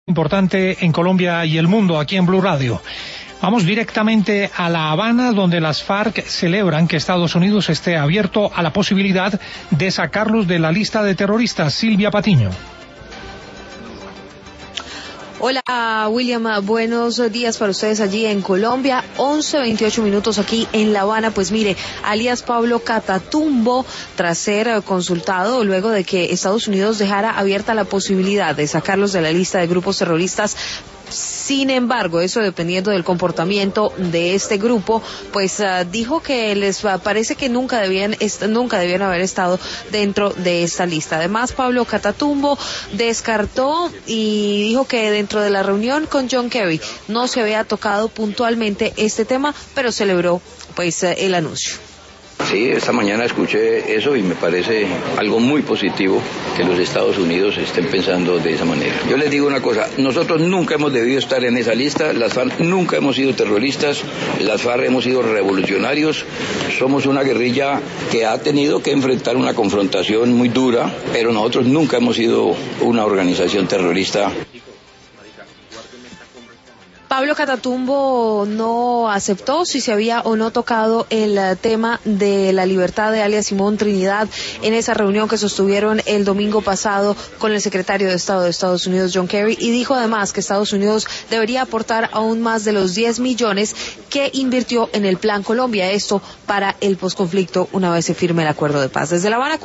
Importante en Colombia y el mundo, aquí en Blue Radio. Vamos directamente a La Habana, donde las FARC celebran que Estados Unidos esté abierto a la posibilidad de sacarlos de la lista de terroristas. Silvia Patiño. Hola William, buenos días para ustedes allí en Colombia, 11:28 minutos aquí en La Habana. Pues mire, alias Pablo Catatumbo, tras ser consultado luego de que Estados Unidos dejara abierta la posibilidad de sacarlos de la lista de grupos terroristas. Sin embargo, eso dependiendo del comportamiento de este grupo, pues dijo que les parece que nunca debían haber estado dentro de esta lista. Además, Pablo Catatumbo descartó y dijo que dentro de la reunión con John Kerry no se había tocado puntualmente este tema, pero celebró pues el anuncio. Sí, esta mañana escuché eso y me parece algo muy positivo que los Estados Unidos estén pensando de esa manera. Yo les digo una cosa, nosotros nunca hemos debido estar en esa lista, las FARC nunca hemos sido terroristas, las FARC hemos sido revolucionarios, somos una guerrilla que ha tenido que enfrentar una confrontación muy dura, pero nosotros nunca hemos sido una organización terrorista. Pablo Catatumbo no aceptó si se había o no tocado el tema de la libertad de alias Simón Trinidad en esa reunión que sostuvieron el domingo pasado con el secretario de Estado de Estados Unidos, John Kerry, y dijo además que Estados Unidos debería aportar aún más de los 10 millones que invirtió en el Plan Colombia, esto para el posconflicto una vez se firme el acuerdo de paz. Desde La Habana.